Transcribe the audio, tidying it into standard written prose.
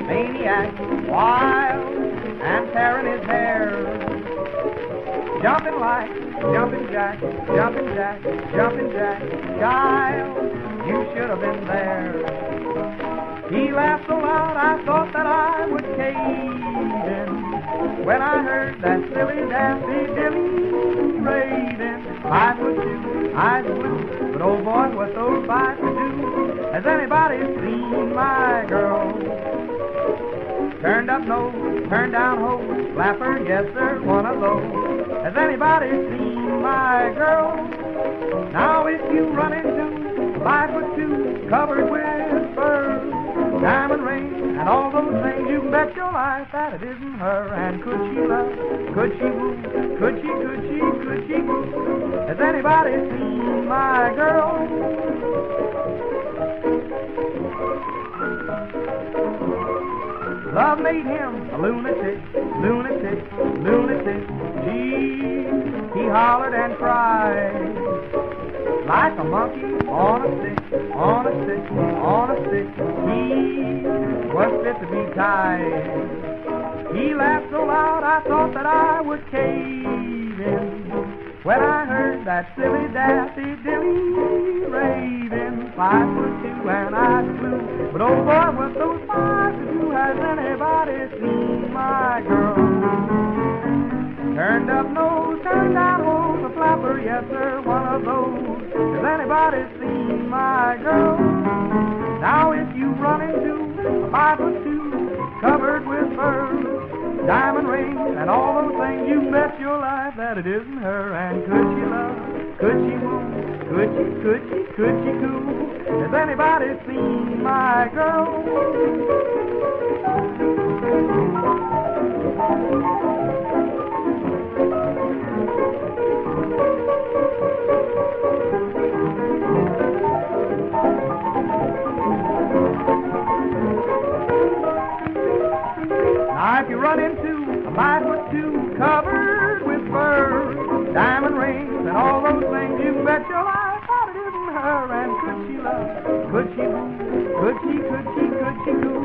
maniac, wild and tearing his hair. Jumping like jumping jack, jumping jack, jumping jack. Child, you should have been there. He laughed so loud I thought that I would cave in when I heard that silly daffy dilly raving. 5'2", eyes blue, but oh boy, what those 5 could do. Has anybody seen my girl? Turned up nose, turned down hose, flapper, yes sir, one of those. Has anybody seen my girl? Now if you run into 5'2", covered with fur, diamond ring, and all those things, you can bet your life that it isn't her. And could she love? Could she woo? Could she woo? Has anybody seen my girl? Love made him a lunatic, lunatic, lunatic. Gee, he hollered and cried like a monkey on a stick, on a stick, on a stick. He was fit to be tied. He laughed so loud I thought that I would cave in when I heard that silly daffy dilly raving. 5'2" and I flew, but oh boy, what those 5 to do. Has anybody seen my girl? Turned up nose, turned down hose, a flapper, yes sir, one of those. Has anybody seen my girl? Now if you run into a 5'2", covered with fur, diamond rings, and all those things, you bet your life that it isn't her. And could she love? Could she woo? Could she coo? Has anybody seen my girl? Now if you run into a 5'2", covered with fur, diamond rings, and all those things, you bet your life that it isn't her. And could she love? Could she woo? Could she coo?